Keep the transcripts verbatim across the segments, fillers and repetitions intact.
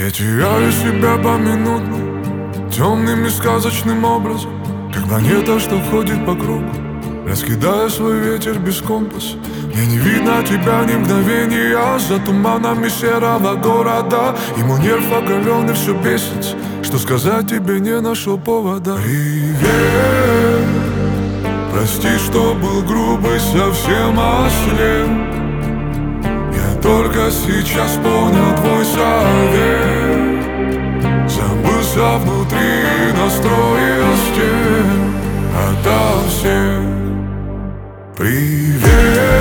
Я теряю себя поминутно, темным и сказочным образом, как планета, что ходит по кругу, раскидая свой ветер без компаса. Мне не видно тебя ни мгновения за туманами серого города. И мой нерв оголенный все бесится, что сказать тебе не нашел повода. Привет, прости, что был грубый, совсем ослеп. Я только сейчас понял твой совет. Забылся внутри, настроил стен ото всех. Привет,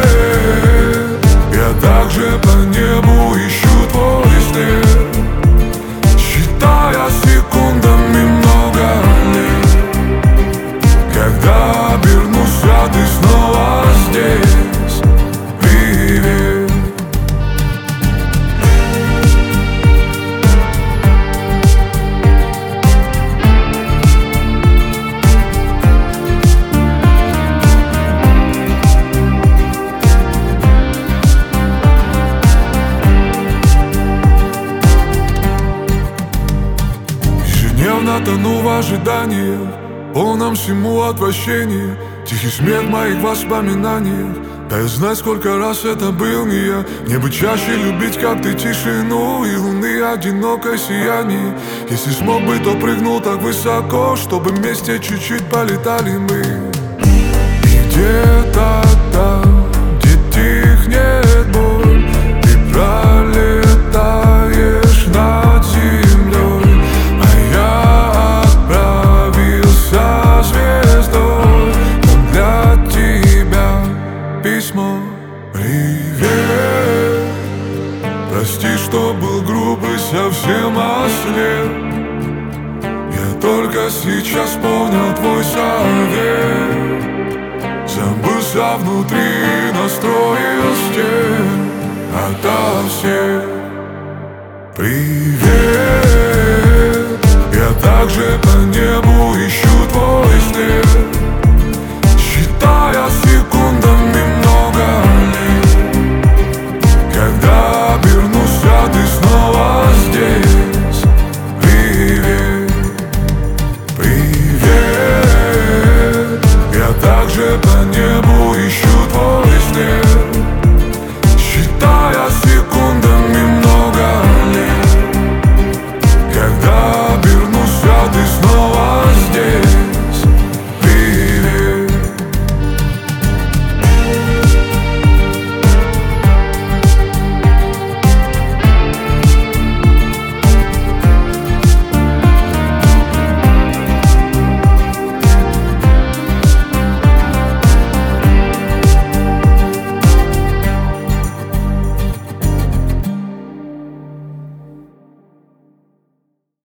я также по небу ищу твой след, считая секундами много лет. Когда обернусь, ты снова здесь. Привет. Ежедневно тону в ожиданиях, полном всему отвращении, тихий смех в моих воспоминаниях. Да и знать, сколько раз это был не я. Мне бы чаще любить, как ты, тишину и луны одинокое сияние. Если смог бы, то прыгнул так высоко, чтобы вместе чуть-чуть полетали мы. И где-то там, где тихнет боль, ты пролетаешь над землей, а я отправился звездой. Но для тебя письмо. Привет, прости, что был грубый, совсем ослеп. Я только сейчас понял твой совет. Забылся внутри, настроил стен ото всех. Привет, я также по